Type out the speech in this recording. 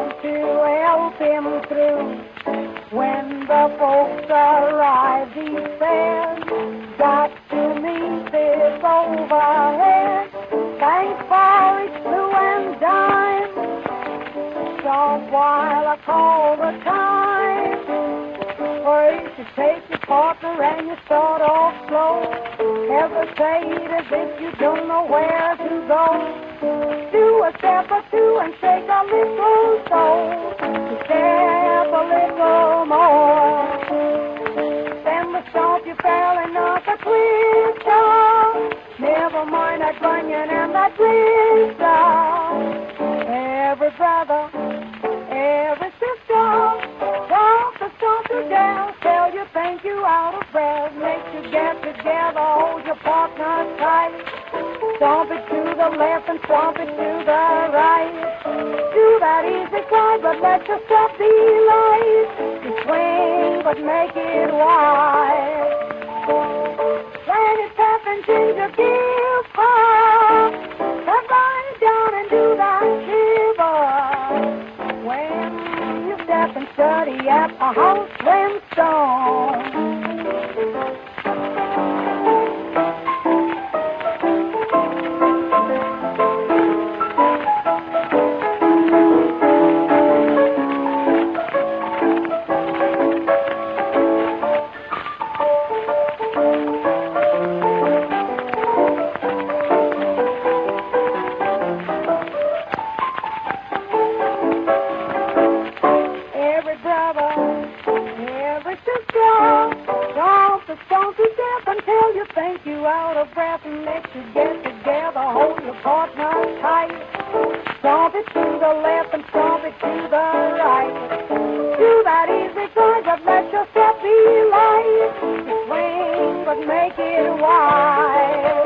around to help him through. When the folks arrive, he says, got to meet this overhead. Thanks for each blue and dime. Short while I call the time. First you take your partner and you start off slow. Hesitate as if you don't know where to go. Do a step or two and shake a little toe. Step a little more. Then the stomp you fell enough a twister. Never mind that bunion and that blister. Every brother, every sister, stomp you down, tell you thank you out of breath. Make you get together, hold your partner tight. Stomp it to the left and stomp it to the right. Do that easy slide, but let your step be light. You swing, but make it wide. When it's happened to your gear far, step right down and do that shiver. When you step and study at the house when stone. Stomp to death until you think you out of breath and let you get together, hold your partner tight. Stomp it to the left and stomp it to the right. Do that easy glide, but let your step be light. Swing, but make it wide.